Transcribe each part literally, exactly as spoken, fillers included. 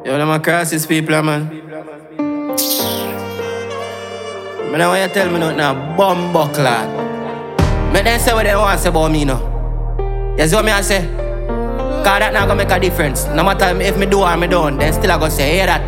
Yo, them a crisis people, man. Me don't want you tell me nothing now, bum buckler. Me then say what they want to say about me now. You see what me I say? Cause that not gonna make a difference. No matter if me do or me don't, then still I gonna say, hear that.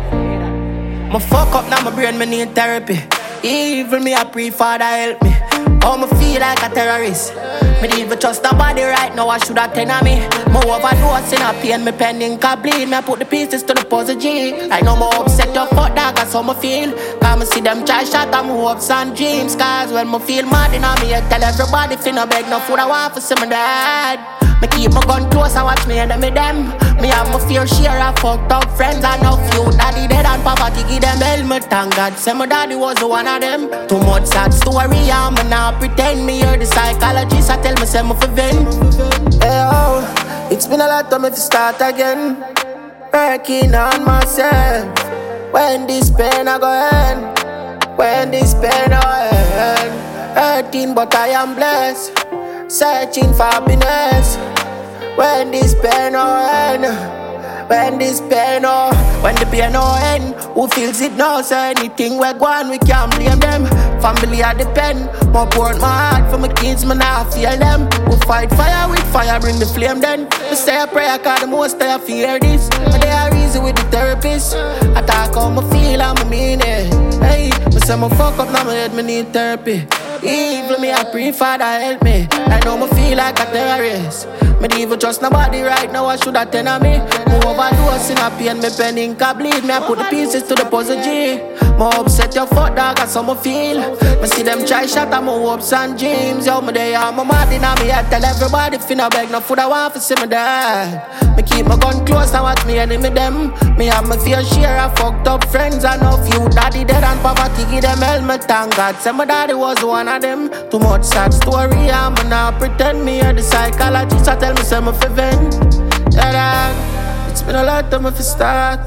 Me fuck up now, my brain, me need therapy. Even me, I pray Father help me. How me feel like a terrorist. Me need to trust nobody right now, I should have ten of me. Me overdose in a pain, me pen ink a bleed. Me I put the pieces to the puzzle G. I know me upset your fuck dog, that's how me feel. Cause me see them try shot at my hopes and dreams. Cause when me feel mad in me, I tell everybody finna beg no food I want for some of that. Me keep my gun close and watch me enemy them. Me have my fair share of fucked up friends. I know few daddy dead and poverty give them helmet. Thank God say my daddy was one of them. Too much sad story and me now pretend. Me hear the psychologist I tell me say me fi vent. Hey oh, it's been a lot of me to start again. Working on myself. When this pain I go end. When this pain I end. Hurting but I am blessed. Searching for happiness. When this pain no end. When this pain no, when the pain no end. Who feels it now? So anything we go on, we can't blame them. Family I depend. More pour my heart for my kids, me not feel them. We fight fire with fire, bring the flame then. We say a prayer cause the most I fear this. But they are easy with the therapist. I talk how me feel and me mean it. Hey, me say me fuck up now my head, me need therapy. Even me I pray Father help me. I know me feel like a terrorist. Me don't even trust nobody right now, I should have ten of me. Me overdose in a pain, me pen ink a bleed. Me I put the pieces to the puzzle G. Me upset your fuck dog, that's how me feel. Me see them try shot at my hopes and dreams. Yo, me there, I'm mad in me, I tell everybody finna beg no food I want for see me die. Me keep my gun close and watch me enemy them. Me have my fair share of fucked up friends. I know few daddy dead and poverty give them helmet. Thank God say my daddy was one of them. Too much sad story, I'm now pretend. Me hear the psychologist I tell me say me fi vent. Yeah, dog, it's been a lot of me fi start.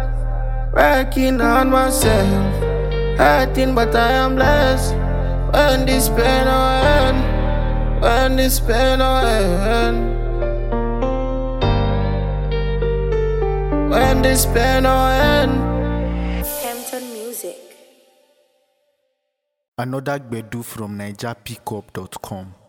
Working on myself. Hurting but I am blessed. When this pain no end. When this pain no end. When this pain no end. Hampton Music. Another Gbedu from Niger Pickup dot com.